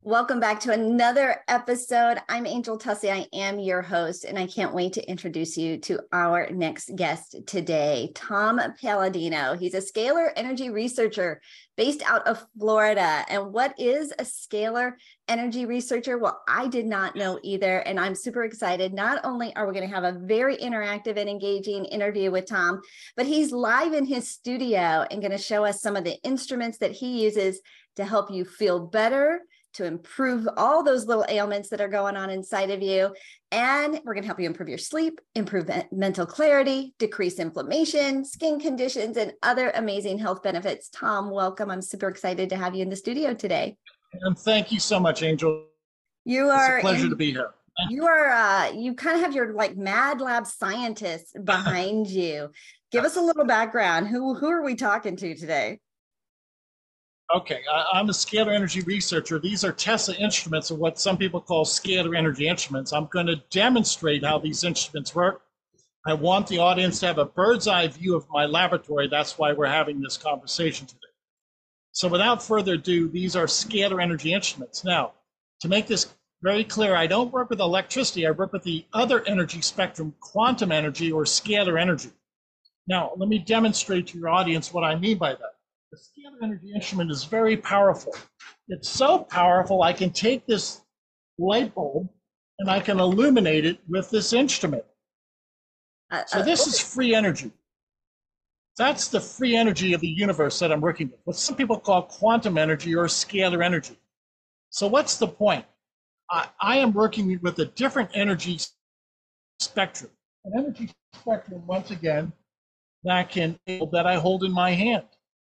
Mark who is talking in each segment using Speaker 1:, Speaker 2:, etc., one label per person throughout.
Speaker 1: Welcome back to another episode. I'm Angel Tussey. I am your host, and I can't wait to introduce you to our next guest today, Tom Paladino. He's a scalar energy researcher based out of Florida. And what is a scalar energy researcher? Well, I did not know either, and I'm super excited. Not only are we going to have a very interactive and engaging interview with Tom, but he's live in his studio and going to show us some of the instruments that he uses to help you feel better, to improve all those little ailments that are going on inside of you. And we're going to help you improve your sleep, improve mental clarity, decrease inflammation, skin conditions, and other amazing health benefits. Tom, welcome. I'm super excited to have you in the studio today.
Speaker 2: And thank you so much, Angel.
Speaker 1: You are
Speaker 2: it's a pleasure to be here.
Speaker 1: You kind of have your like mad lab scientist behind you. Give us a little background. Who are we talking to today?
Speaker 2: Okay, I'm a scalar energy researcher. These are Tesla instruments, or what some people call scalar energy instruments. I'm going to demonstrate how these instruments work. I want the audience to have a bird's eye view of my laboratory. That's why we're having this conversation today. So without further ado, these are scalar energy instruments. Now, to make this very clear, I don't work with electricity. I work with the other energy spectrum, quantum energy or scalar energy. Now, let me demonstrate to your audience what I mean by that. The scalar energy instrument is very powerful. It's so powerful, I can take this light bulb and I can illuminate it with this instrument. So this is free energy. That's the free energy of the universe that I'm working with, what some people call quantum energy or scalar energy. So what's the point? I am working with a different energy spectrum. An energy spectrum, once again, that I hold in my hand.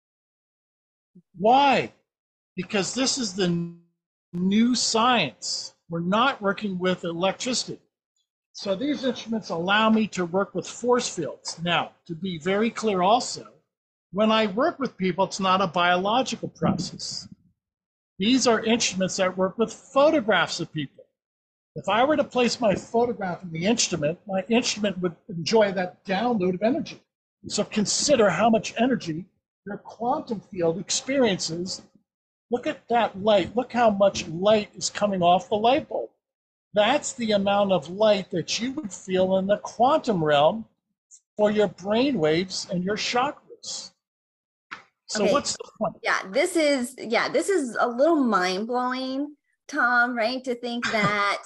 Speaker 2: Why? Because this is the new science. We're not working with electricity. So these instruments allow me to work with force fields. Now, to be very clear also, when I work with people, it's not a biological process. These are instruments that work with photographs of people. If I were to place my photograph in the instrument, my instrument would enjoy that download of energy. So consider how much energy your quantum field experiences. Look at that light. Look how much light is coming off the light bulb. That's the amount of light that you would feel in the quantum realm for your brain waves and your chakras. So okay. What's the point?
Speaker 1: This is a little mind-blowing, Tom, right? To think that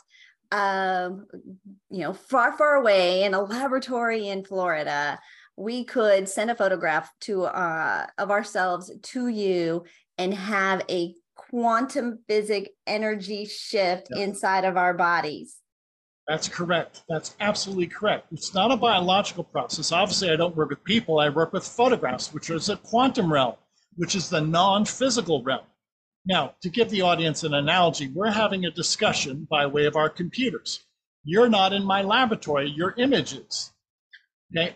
Speaker 1: far away in a laboratory in Florida, we could send a photograph of ourselves to you and have a quantum physics energy shift inside of our bodies.
Speaker 2: That's correct. That's absolutely correct. It's not a biological process. Obviously, I don't work with people. I work with photographs, which is a quantum realm, which is the non-physical realm. Now, to give the audience an analogy, we're having a discussion by way of our computers. You're not in my laboratory. Your image is. Okay,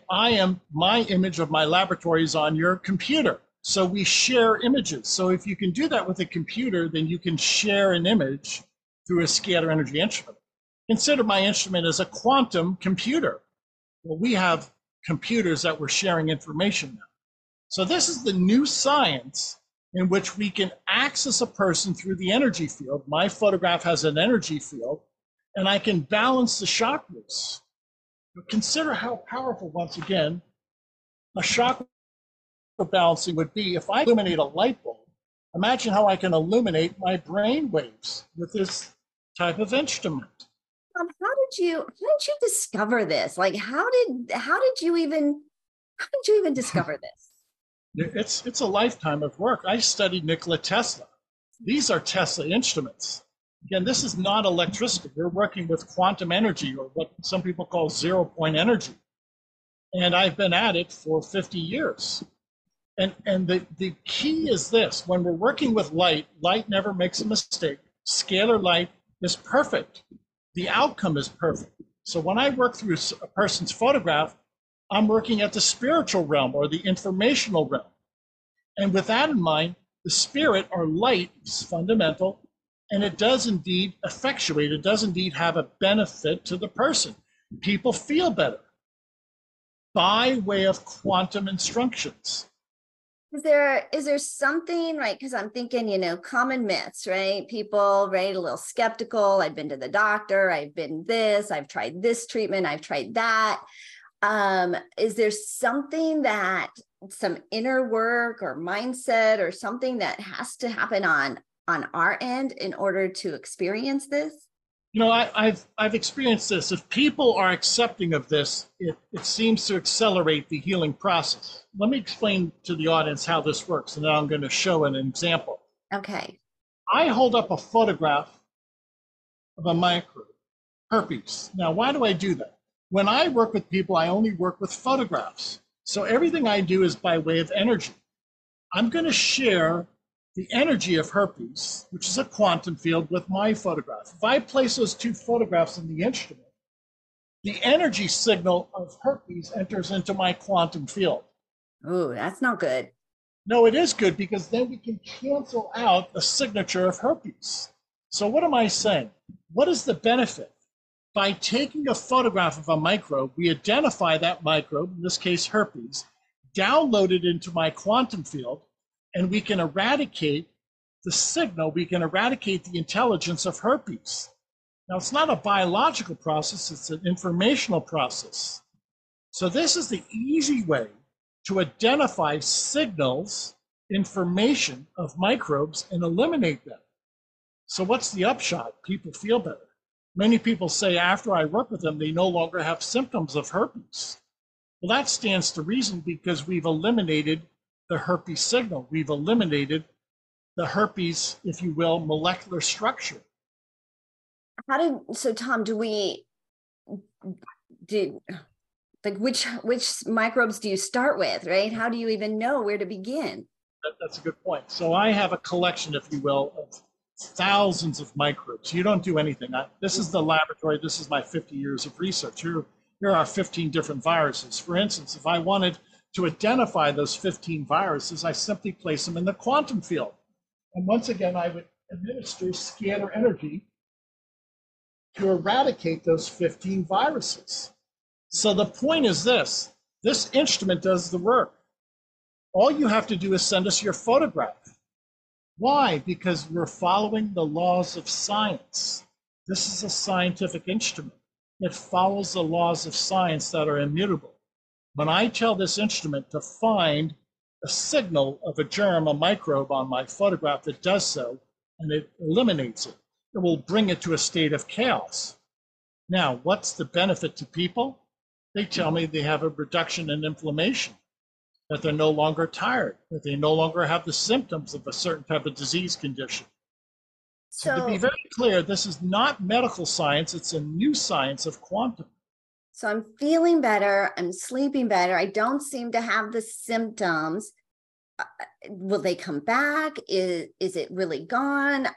Speaker 2: my image of my laboratory is on your computer. So we share images. So if you can do that with a computer, then you can share an image through a scalar energy instrument. Consider my instrument as a quantum computer. Well, we have computers that we're sharing information now. So this is the new science in which we can access a person through the energy field. My photograph has an energy field, and I can balance the chakras. Consider how powerful, once again, a chakra balancing would be. If I illuminate a light bulb, imagine how I can illuminate my brain waves with this type of instrument.
Speaker 1: How did you discover this? Like, how did you even discover this?
Speaker 2: It's a lifetime of work. I studied Nikola Tesla. These are Tesla instruments. Again, this is not electricity. We're working with quantum energy, or what some people call zero-point energy. And I've been at it for 50 years. And the key is this. When we're working with light never makes a mistake. Scalar light is perfect. The outcome is perfect. So when I work through a person's photograph, I'm working at the spiritual realm or the informational realm. And with that in mind, the spirit or light is fundamental. And it does indeed effectuate, it does indeed have a benefit to the person. People feel better by way of quantum instructions.
Speaker 1: Is there something, right? Because I'm thinking, common myths, right? People, right, a little skeptical. I've been to the doctor, I've been this, I've tried this treatment, I've tried that. Is there something that some inner work or mindset or something that has to happen on our end in order to experience this?
Speaker 2: I've experienced this. If people are accepting of this, it seems to accelerate the healing process. Let me explain to the audience how this works, and then I'm going to show an example.
Speaker 1: Okay.
Speaker 2: I hold up a photograph of a microbe, herpes. Now, why do I do that? When I work with people, I only work with photographs. So everything I do is by way of energy. I'm going to share the energy of herpes, which is a quantum field, with my photograph. If I place those two photographs in the instrument, the energy signal of herpes enters into my quantum field.
Speaker 1: Oh, that's not good.
Speaker 2: No, it is good, because then we can cancel out the signature of herpes. So what am I saying? What is the benefit? By taking a photograph of a microbe, we identify that microbe, in this case herpes, download it into my quantum field, and we can eradicate the signal, we can eradicate the intelligence of herpes. Now, it's not a biological process, it's an informational process. So this is the easy way to identify signals, information of microbes, and eliminate them. So what's the upshot? People feel better. Many people say after I work with them, they no longer have symptoms of herpes. Well, that stands to reason, because we've eliminated the herpes signal. We've eliminated the herpes, if you will, molecular structure.
Speaker 1: So Tom, like which microbes do you start with, right? How do you even know where to begin?
Speaker 2: That's a good point. So I have a collection, if you will, of thousands of microbes. You don't do anything. This is the laboratory. This is my 50 years of research. Here are 15 different viruses. For instance, if I wanted to identify those 15 viruses, I simply place them in the quantum field. And once again, I would administer scalar energy to eradicate those 15 viruses. So the point is this instrument does the work. All you have to do is send us your photograph. Why? Because we're following the laws of science. This is a scientific instrument. It follows the laws of science that are immutable. When I tell this instrument to find a signal of a germ, a microbe on my photograph, it does so, and it eliminates it. It will bring it to a state of chaos. Now, what's the benefit to people? They tell me they have a reduction in inflammation, that they're no longer tired, that they no longer have the symptoms of a certain type of disease condition. So to be very clear, this is not medical science, it's a new science of quantum.
Speaker 1: So I'm feeling better, I'm sleeping better, I don't seem to have the symptoms. Will they come back? Is it really gone?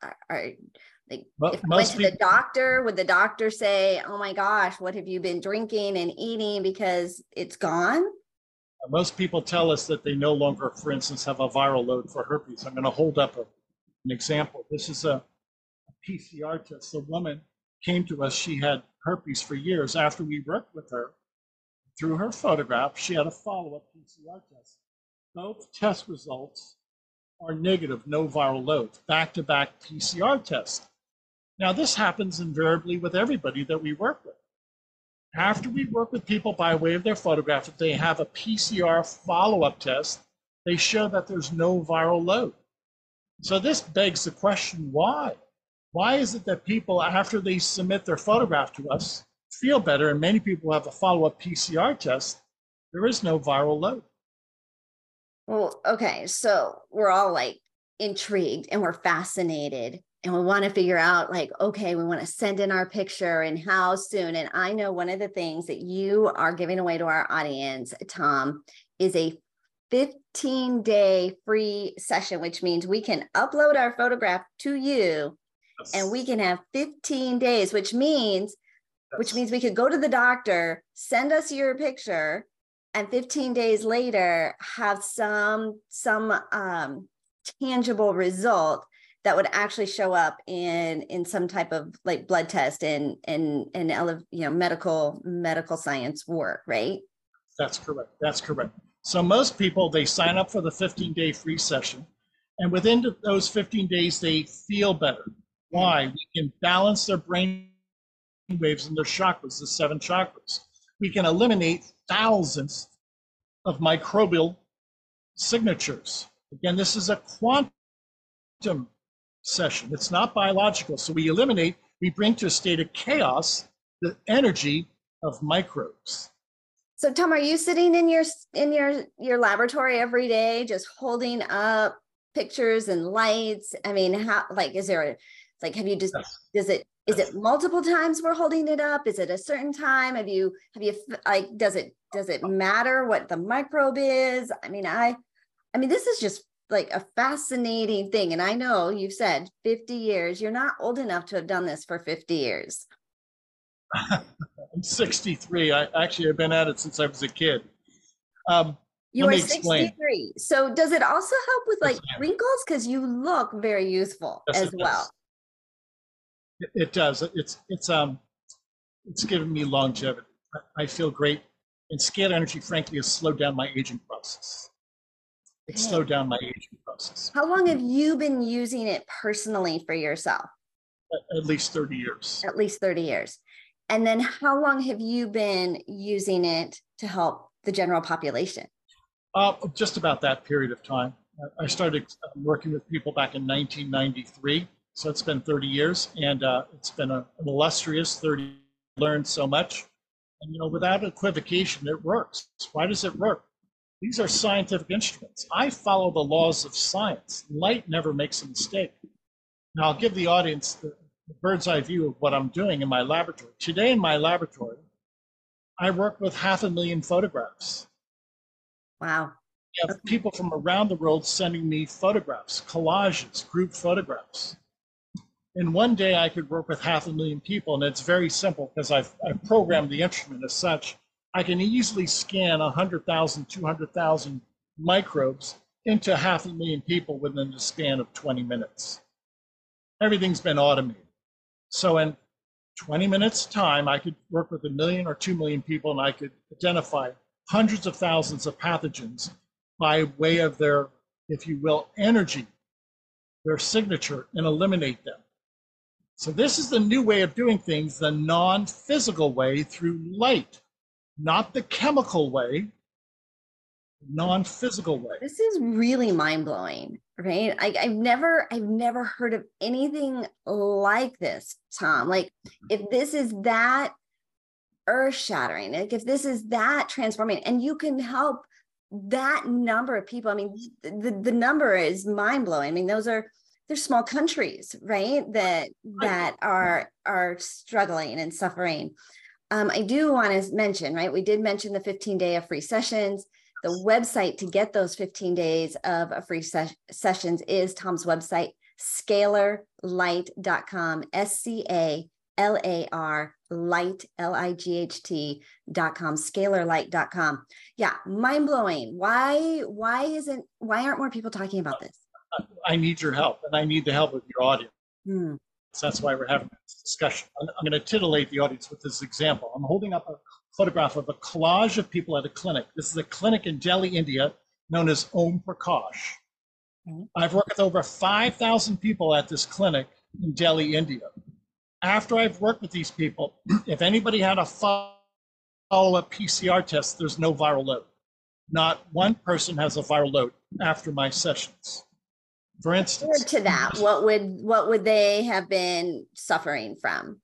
Speaker 1: If I went to the doctor, would the doctor say, oh my gosh, what have you been drinking and eating because it's gone?
Speaker 2: Most people tell us that they no longer, for instance, have a viral load for herpes. I'm going to hold up an example. This is a PCR test. The woman came to us, she had herpes for years. After we worked with her, through her photograph, she had a follow-up PCR test. Both test results are negative, no viral load, back-to-back PCR tests. Now, this happens invariably with everybody that we work with. After we work with people by way of their photograph, if they have a PCR follow-up test, they show that there's no viral load. So this begs the question, why? Why is it that people, after they submit their photograph to us, feel better, and many people have a follow-up PCR test, there is no viral load?
Speaker 1: Well, okay, so we're all like intrigued and we're fascinated and we want to figure out like, okay, we want to send in our picture and how soon. And I know one of the things that you are giving away to our audience, Tom, is a 15-day free session, which means we can upload our photograph to you and we can have 15 days, which means we could go to the doctor, send us your picture, and 15 days later have some tangible result that would actually show up in some type of like blood test and medical science work, right?
Speaker 2: That's correct. That's correct. So most people, they sign up for the 15-day free session, and within those 15 days, they feel better. Why? We can balance their brain waves and their chakras, the 7 chakras. We can eliminate thousands of microbial signatures. Again, this is a quantum session. It's not biological. So we bring to a state of chaos the energy of microbes.
Speaker 1: So Tom, are you sitting in your laboratory every day, just holding up pictures and lights? I mean, how, like, is there have you just, yes. Is it multiple times we're holding it up? Is it a certain time? Have you like, does it matter what the microbe is? I mean, this is just like a fascinating thing. And I know you've said 50 years, you're not old enough to have done this for 50 years.
Speaker 2: I'm 63. I've been at it since I was a kid.
Speaker 1: You are 63. So does it also help with like wrinkles? Because you look very youthful as well.
Speaker 2: It does. It's given me longevity. I feel great. And scalar energy, frankly, has slowed down my aging process. It's slowed down my aging process.
Speaker 1: How long have you been using it personally for yourself?
Speaker 2: At least 30 years.
Speaker 1: At least 30 years. And then how long have you been using it to help the general population?
Speaker 2: Just about that period of time. I started working with people back in 1993. So it's been 30 years, and it's been an illustrious 30. Learned so much. And, without equivocation, it works. Why does it work? These are scientific instruments. I follow the laws of science. Light never makes a mistake. Now, I'll give the audience the bird's eye view of what I'm doing in my laboratory. Today in my laboratory, I work with 500,000 photographs.
Speaker 1: Wow.
Speaker 2: We have people from around the world sending me photographs, collages, group photographs. In one day, I could work with 500,000 people, and it's very simple because I've programmed the instrument as such. I can easily scan 100,000, 200,000 microbes into 500,000 people within the span of 20 minutes. Everything's been automated. So in 20 minutes time, I could work with 1 million or 2 million people, and I could identify hundreds of thousands of pathogens by way of their, if you will, energy, their signature, and eliminate them. So this is the new way of doing things, the non-physical way through light, not the chemical way, non-physical way.
Speaker 1: This is really mind-blowing, right? I've never heard of anything like this, Tom. Like, if this is that earth-shattering, like if this is that transforming, and you can help that number of people. I mean, the number is mind-blowing. I mean, they're small countries, right? That are struggling and suffering. I do want to mention, right? We did mention the 15-day of free sessions. The website to get those 15 days of free sessions is Tom's website, scalarlight.com, SCALAR light, LIGHT.com, scalarlight.com. Yeah, mind blowing. Why aren't more people talking about this?
Speaker 2: I need your help, and I need the help of your audience. So that's why we're having this discussion. I'm going to titillate the audience with this example. I'm holding up a photograph of a collage of people at a clinic. This is a clinic in Delhi, India, known as Om Prakash. I've worked with over 5,000 people at this clinic in Delhi, India. After I've worked with these people, if anybody had a follow-up PCR test, there's no viral load. Not one person has a viral load after my sessions. For instance,
Speaker 1: to that, what would they have been suffering from?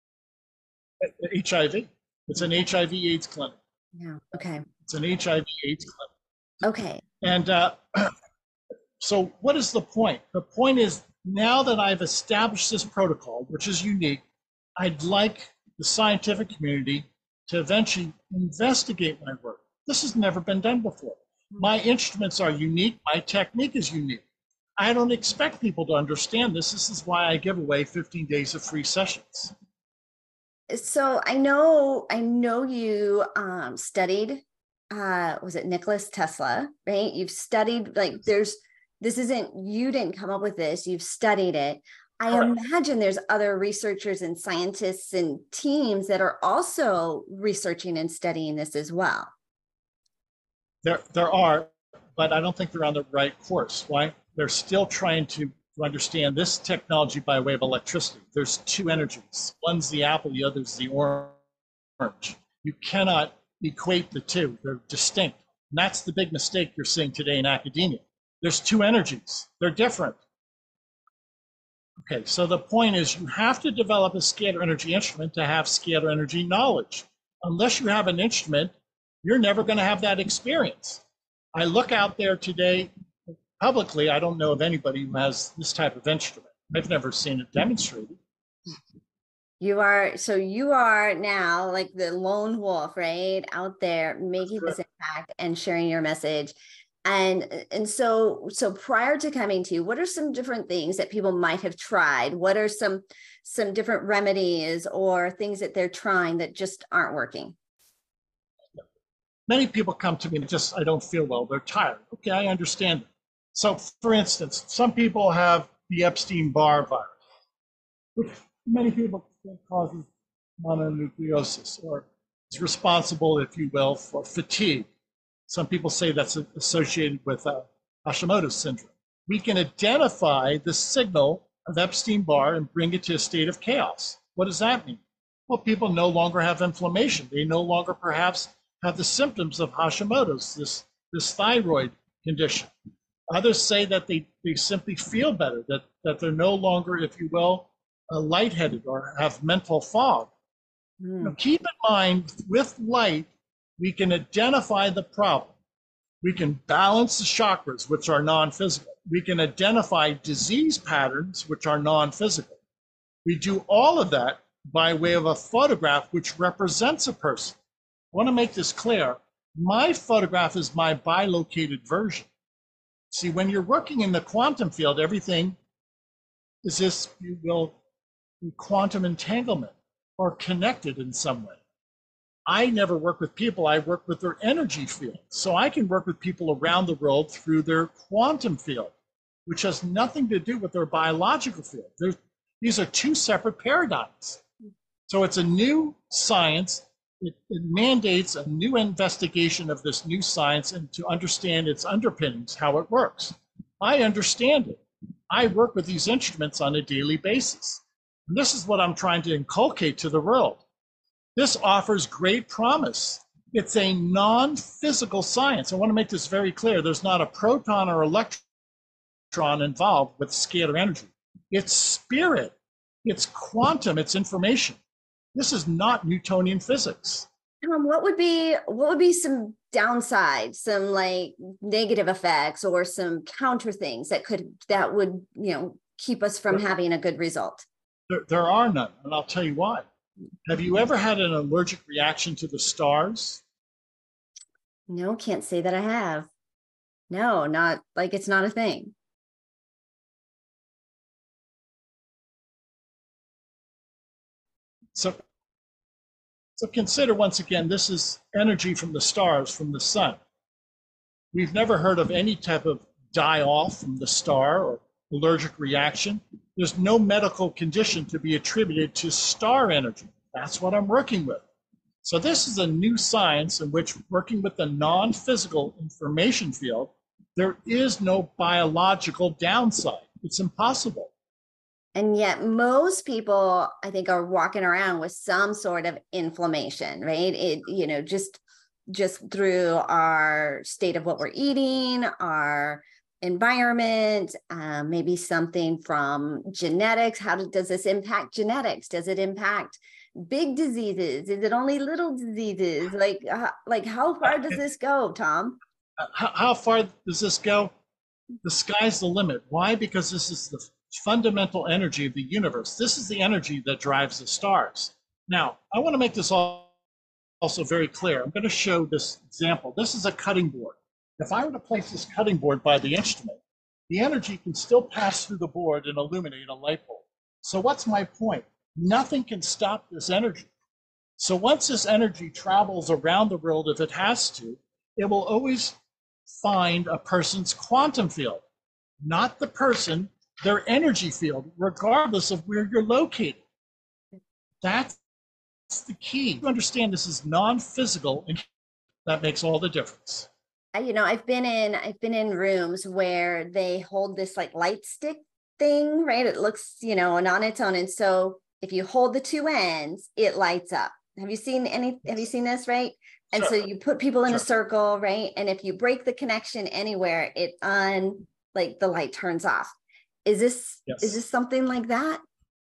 Speaker 2: HIV. It's an HIV/AIDS clinic.
Speaker 1: Yeah. Okay.
Speaker 2: It's an HIV/AIDS clinic.
Speaker 1: Okay.
Speaker 2: And so, what is the point? The point is, now that I've established this protocol, which is unique, I'd like the scientific community to eventually investigate my work. This has never been done before. My instruments are unique. My technique is unique. I don't expect people to understand this. This is why I give away 15 days of free sessions.
Speaker 1: So I know you studied, was it Nikola Tesla, right? You've studied, like, you didn't come up with this, you've studied it. I imagine there's other researchers and scientists and teams that are also researching and studying this as well.
Speaker 2: There are, but I don't think they're on the right course. Why? They're still trying to understand this technology by way of electricity. There's two energies. One's the apple, the other's the orange. You cannot equate the two. They're distinct. And that's the big mistake you're seeing today in academia. There's two energies. They're different. Okay, so the point is you have to develop a scalar energy instrument to have scalar energy knowledge. Unless you have an instrument, you're never going to have that experience. I look out there today, publicly, I don't know of anybody who has this type of instrument. I've never seen it demonstrated.
Speaker 1: You are now like the lone wolf, right? Out there making this impact and sharing your message. And so prior to coming to you, what are some different things that people might have tried? What are some different remedies or things that they're trying that just aren't working?
Speaker 2: Many people come to me and just, I don't feel well, they're tired. Okay, I understand it. So for instance, some people have the Epstein-Barr virus, which many people think causes mononucleosis, or is responsible, if you will, for fatigue. Some people say that's associated with Hashimoto's syndrome. We can identify the signal of Epstein-Barr and bring it to a state of chaos. What does that mean? Well, people no longer have inflammation. They no longer perhaps have the symptoms of Hashimoto's, this thyroid condition. Others say that they simply feel better, that they're no longer, if you will, lightheaded or have mental fog. Now, keep in mind, with light, we can identify the problem. We can balance the chakras, which are non-physical. We can identify disease patterns, which are non-physical. We do all of that by way of a photograph which represents a person. I want to make this clear. My photograph is my bilocated version. See, when you're working in the quantum field, everything is this, you will, quantum entanglement or connected in some way. I never work with people, I work with their energy field. So I can work with people around the world through their quantum field, which has nothing to do with their biological field. These are two separate paradigms. So it's a new science. It mandates a new investigation of this new science and to understand its underpinnings, how it works. I understand it. I work with these instruments on a daily basis. And this is what I'm trying to inculcate to the world. This offers great promise. It's a non-physical science. I want to make this very clear. There's not a proton or electron involved with scalar energy. It's spirit, it's quantum, it's information. This is not Newtonian physics.
Speaker 1: What would be some downsides, some like negative effects or some counter things that would keep us from having a good result?
Speaker 2: There are none, and I'll tell you why. Have you ever had an allergic reaction to the stars?
Speaker 1: No, can't say that I have. No, not like it's not a thing.
Speaker 2: So consider once again, this is energy from the stars, from the sun. We've never heard of any type of die-off from the star or allergic reaction. There's no medical condition to be attributed to star energy. That's what I'm working with. So this is a new science in which, working with the non-physical information field, there is no biological downside. It's impossible.
Speaker 1: And yet most people, I think, are walking around with some sort of inflammation, right? It, just through our state of what we're eating, our environment, maybe something from genetics. How does this impact genetics? Does it impact big diseases? Is it only little diseases? Like how far does this go, Tom?
Speaker 2: How far does this go? The sky's the limit. Why? Because this is the fundamental energy of the universe. This is the energy that drives the stars. Now, I want to make this also very clear. I'm going to show this example. This is a cutting board. If I were to place this cutting board by the instrument, the energy can still pass through the board and illuminate a light bulb. So what's my point? Nothing can stop this energy. So once this energy travels around the world, if it has to, it will always find a person's quantum field, not the person, their energy field, regardless of where you're located. That's the key. You understand this is non-physical, and that makes all the difference.
Speaker 1: I've been in rooms where they hold this like light stick thing, right? It looks, and on its own. And so if you hold the two ends, it lights up. Have you seen this, right? And so you put people in a circle, right? And if you break the connection anywhere, like the light turns off. Is this something like that?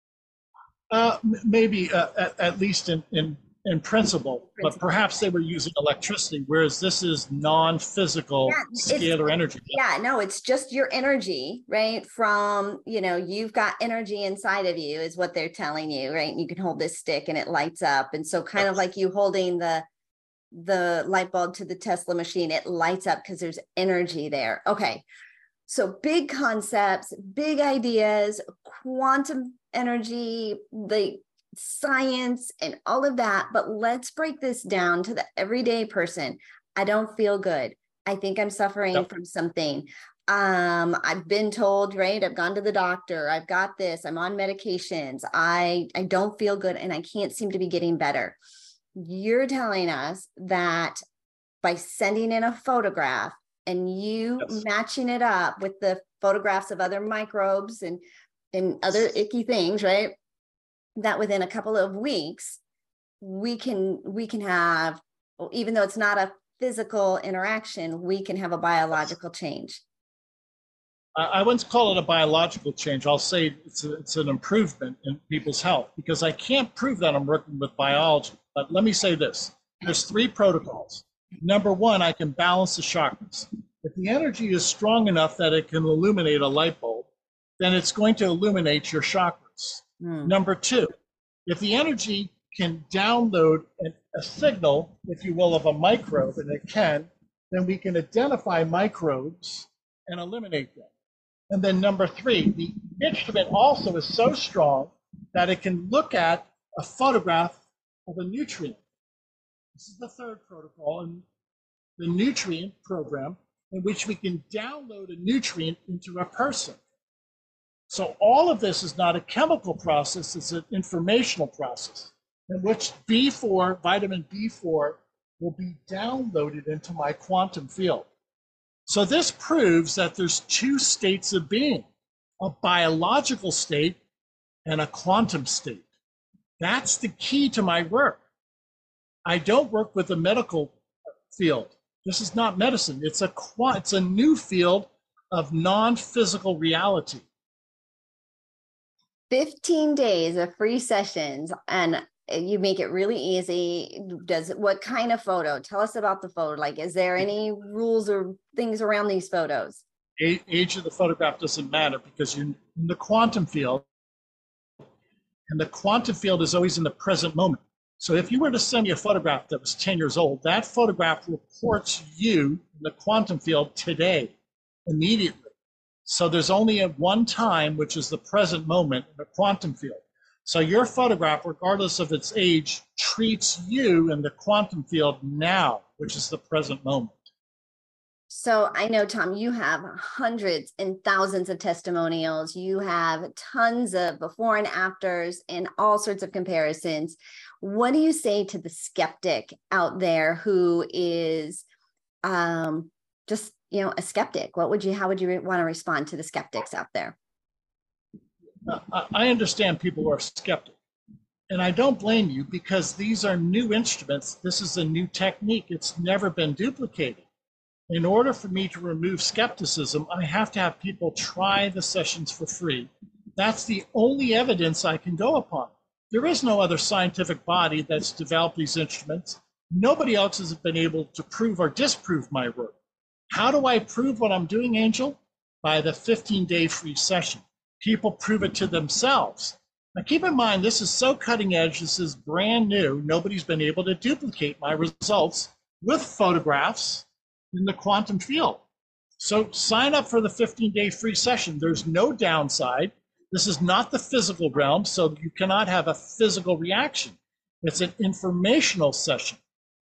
Speaker 2: Maybe at least in principle, but perhaps they were using electricity, whereas this is non-physical scalar energy.
Speaker 1: Yeah, no, it's just your energy, right? From, you've got energy inside of you is what they're telling you, right? And you can hold this stick and it lights up. And so kind of like you holding the light bulb to the Tesla machine, it lights up because there's energy there. Okay. So big concepts, big ideas, quantum energy, the science and all of that. But let's break this down to the everyday person. I don't feel good. I think I'm suffering from something. I've been told, right? I've gone to the doctor. I've got this. I'm on medications. I don't feel good and I can't seem to be getting better. You're telling us that by sending in a photograph and you matching it up with the photographs of other microbes and other icky things, right? That within a couple of weeks, we can have, even though it's not a physical interaction, we can have a biological change.
Speaker 2: I wouldn't call it a biological change. I'll say it's an improvement in people's health, because I can't prove that I'm working with biology. But let me say this. There's 3 protocols. Number 1, I can balance the chakras. If the energy is strong enough that it can illuminate a light bulb, then it's going to illuminate your chakras. Number 2, if the energy can download a signal, if you will, of a microbe, and it can, then we can identify microbes and eliminate them. And then number 3, the instrument also is so strong that it can look at a photograph of a nutrient. This is the 3rd protocol in the nutrient program, in which we can download a nutrient into a person. So all of this is not a chemical process, it's an informational process in which B4, vitamin B4, will be downloaded into my quantum field. So this proves that there's 2 states of being, a biological state and a quantum state. That's the key to my work. I don't work with the medical field. This is not medicine. It's a new field of non-physical reality.
Speaker 1: 15 days of free sessions, and you make it really easy. What kind of photo? Tell us about the photo. Like, is there any rules or things around these photos?
Speaker 2: Age of the photograph doesn't matter, because you're in the quantum field, and the quantum field is always in the present moment. So if you were to send me a photograph that was 10 years old, that photograph reports you in the quantum field today, immediately. So there's only one time, which is the present moment in the quantum field. So your photograph, regardless of its age, treats you in the quantum field now, which is the present moment.
Speaker 1: So I know, Tom, you have hundreds and thousands of testimonials. You have tons of before and afters and all sorts of comparisons. What do you say to the skeptic out there who is just, a skeptic? How would you want to respond to the skeptics out there?
Speaker 2: I understand people are skeptical, and I don't blame you, because these are new instruments. This is a new technique. It's never been duplicated. In order for me to remove skepticism, I have to have people try the sessions for free. That's the only evidence I can go upon. There is no other scientific body that's developed these instruments. Nobody else has been able to prove or disprove my work. How do I prove what I'm doing, Angel? By the 15-day free session. People prove it to themselves. Now keep in mind, this is so cutting edge, this is brand new. Nobody's been able to duplicate my results with photographs in the quantum field. So sign up for the 15-day free session. There's no downside. This is not the physical realm, so you cannot have a physical reaction. It's an informational session.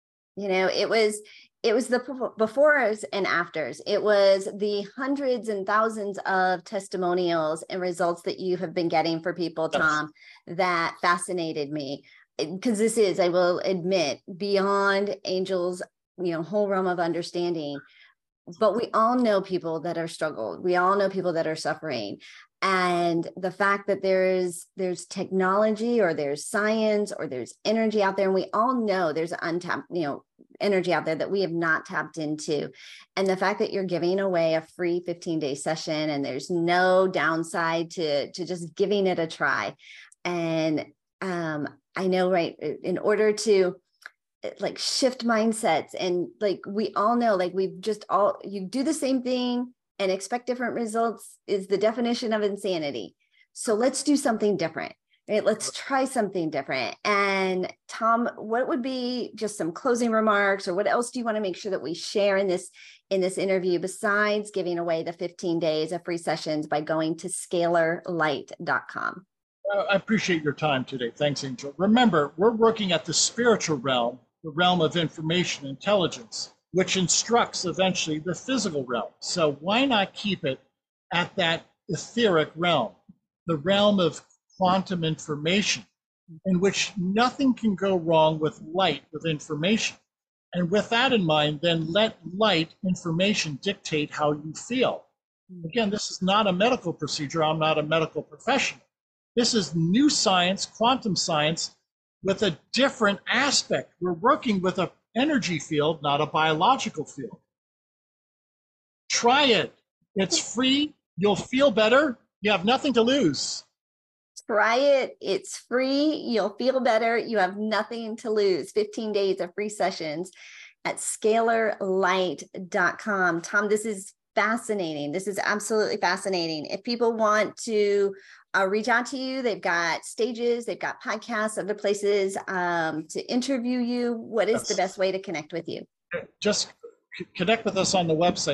Speaker 1: It was the befores and afters. It was the hundreds and thousands of testimonials and results that you have been getting for people, Tom, that fascinated me. Because this is, I will admit, beyond Angel's whole realm of understanding. but we all know people that are struggled. We all know people that are suffering. And the fact that there's technology or there's science or there's energy out there, and we all know there's untapped, energy out there that we have not tapped into. And the fact that you're giving away a free 15-day session and there's no downside to just giving it a try. And I know, right, in order to like shift mindsets, and like we all know, like you do the same thing and expect different results is the definition of insanity. So let's do something different, right? Let's try something different. And Tom, what would be just some closing remarks, or what else do you want to make sure that we share in this interview, besides giving away the 15 days of free sessions by going to scalarlight.com?
Speaker 2: I appreciate your time today. Thanks, Angel. Remember, we're working at the spiritual realm, the realm of information intelligence, which instructs eventually the physical realm. So why not keep it at that etheric realm, the realm of quantum information, in which nothing can go wrong with light, with information. And with that in mind, then let light information dictate how you feel. Again, this is not a medical procedure. I'm not a medical professional. This is new science, quantum science, with a different aspect. We're working with an energy field, not a biological field. Try it. It's free. You'll feel better. You have nothing to lose.
Speaker 1: Try it. It's free. You'll feel better. You have nothing to lose. 15 days of free sessions at scalarlight.com. Tom, this is fascinating. This is absolutely fascinating. If people want to reach out to you, they've got stages, they've got podcasts, other places to interview you. What is the best way to connect with you?
Speaker 2: Just connect with us on the website,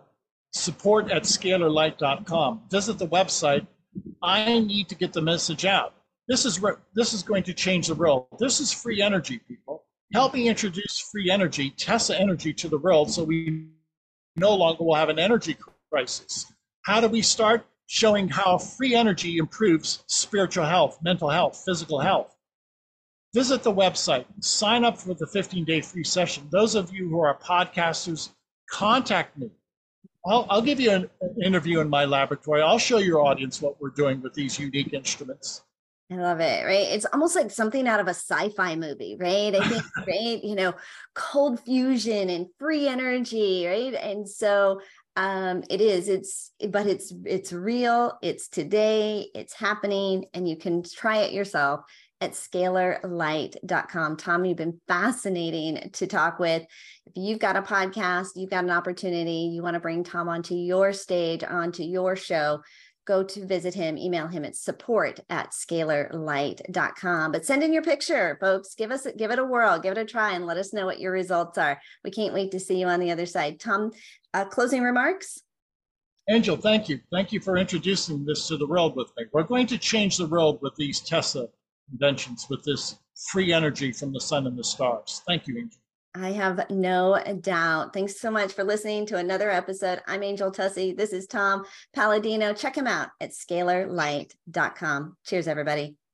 Speaker 2: support@scalarlight.com. Visit the website. I need to get the message out. This is going to change the world. This is free energy, people. Help me introduce free energy, Tesla energy, to the world, so we no longer will have an energy crisis. How do we start? Showing how free energy improves spiritual health, mental health, physical health. Visit the website, sign up for the 15-day free session. Those of you who are podcasters, contact me. I'll give you an interview in my laboratory. I'll show your audience what we're doing with these unique instruments.
Speaker 1: I love it, right? It's almost like something out of a sci-fi movie, right? I think, right? Cold fusion and free energy, right? And so it is, it's real, it's today, it's happening, and you can try it yourself at scalarlight.com. Tom, you've been fascinating to talk with. If you've got a podcast, you've got an opportunity, you want to bring Tom onto your stage, onto your show, go to visit him, email him at support@scalarlight.com. But send in your picture, folks. Give it a whirl, give it a try, and let us know what your results are. We can't wait to see you on the other side. Tom, closing remarks?
Speaker 2: Angel, thank you. Thank you for introducing this to the world with me. We're going to change the world with these Tesla inventions, with this free energy from the sun and the stars. Thank you, Angel.
Speaker 1: I have no doubt. Thanks so much for listening to another episode. I'm Angel Tussey. This is Tom Palladino. Check him out at scalarlight.com. Cheers, everybody.